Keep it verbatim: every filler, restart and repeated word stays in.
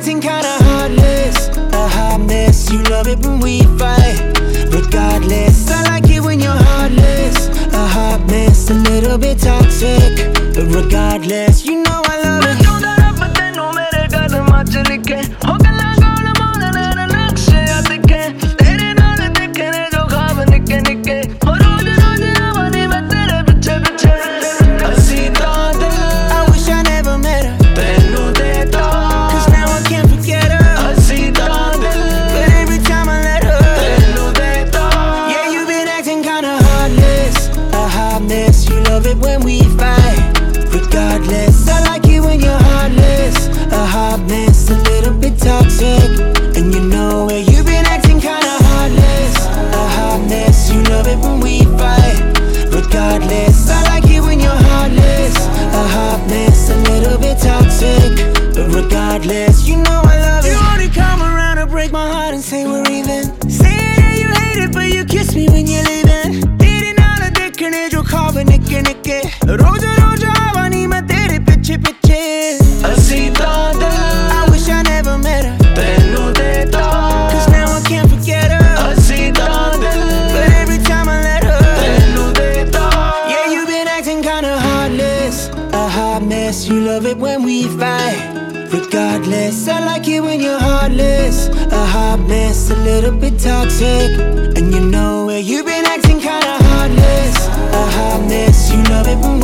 acting kinda heartless, a hot mess. You love it when we fight, regardless. I like it when you're heartless, a hot mess, a little bit toxic, but regardless, you know I love it. You love it when we fight, regardless. I like it when you're heartless, a hot mess, a little bit toxic, and you know where you've been acting kinda heartless, a hot mess. You love it when we fight, regardless. I like it when you're heartless, a hot mess, a little bit toxic, but regardless, you know I love it. You only come around to break my heart and say we're even. Say that you hate it, but you kiss me when you're leaving. निके निके रोज रोज आवानी मैं तेरे पीछे पीछे असी तांदल I wish I never met her तेनू देता cause now I can't forget her असी तांदल but every time I let her तेनू देता yeah you've been acting kinda heartless, a hot mess. You love it when we fight, regardless. I like it when you're heartless, a hot mess, a little bit toxic, and you know where you've been acting kinda heartless, a hot mess. You love it when